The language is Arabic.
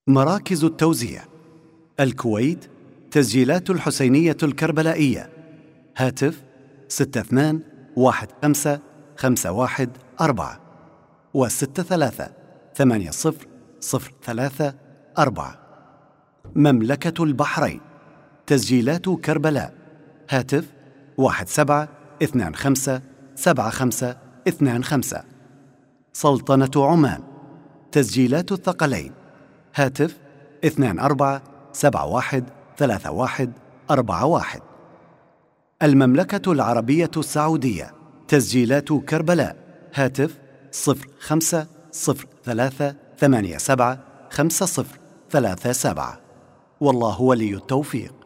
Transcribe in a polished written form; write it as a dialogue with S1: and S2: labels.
S1: مراكز التوزيع: الكويت تسجيلات الحسينية الكربلائية، هاتف 62155114 و63800334. مملكة البحرين تسجيلات كربلاء، هاتف 17257525. سلطنة عمان تسجيلات الثقلين، هاتف 24713141. المملكة العربية السعودية تسجيلات كربلاء، هاتف 0503875037. والله ولي التوفيق.